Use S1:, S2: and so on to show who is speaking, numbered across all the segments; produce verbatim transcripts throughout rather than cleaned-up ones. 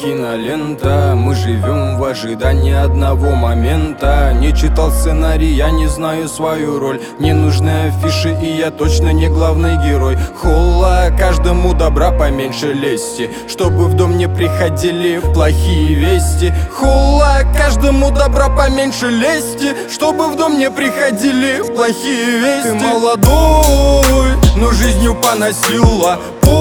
S1: кинолента. Мы живем в ожидании одного момента. Не читал сценарий, я не знаю свою роль. Не нужны афиши, и я точно не главный герой. Холла, каждому добра поменьше лести, чтобы в дом не приходили плохие вести. Холла, каждому добра поменьше лести, чтобы в дом не приходили плохие вести. Ты молодой, но жизнью поносила.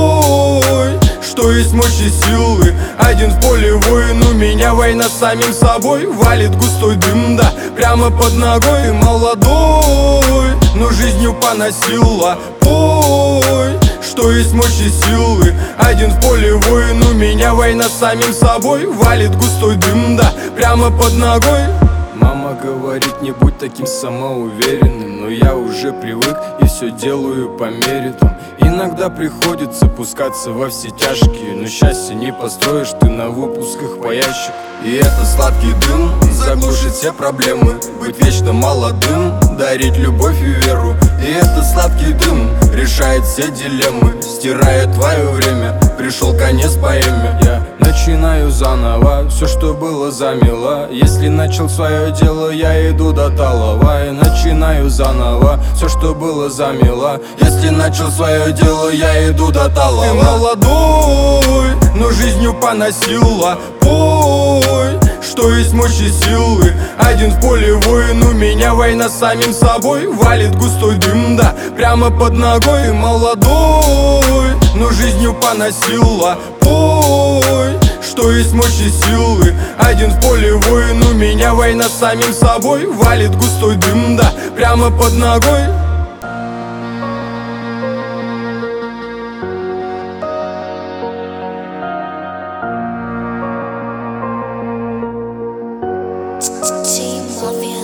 S1: Пой, что есть мощи силы. Один в поле воин, у меня война с самим собой. Валит густой дым, да, прямо под ногой. Ты молодой, но жизнью поносила. Пой, что есть мощи силы. Один в поле воин, у меня война с самим собой. Валит густой дым, да, прямо под ногой. Мама говорит, не будь таким самоуверенным, но я уже привык и все делаю по мере там. Иногда приходится пускаться во все тяжкие, но счастье не построишь ты на выпусках по ящику. И это сладкий дым заглушит все проблемы. Быть вечно молодым, дарить любовь и веру. И это сладкий дым решает все дилеммы, стирает твое время. Пришел конец поэме. Я начинаю заново, все, что было, замело. Если начал свое дело, я иду до талого. И начинаю заново, все, что было, замело. Если начал свое дело, я иду до талого. Ты молодой, но жизнью поносила. Пой, что есть мощи силы. Один в поле воин, у меня война с самим собой. Валит густой дым, да, прямо под ногой. Ты молодой, но жизнью поносила. Пой, что есть мощи силы. Один в поле воин, у меня война с самим собой. Валит густой дым, да, прямо под ногой.
S2: Team Mafia.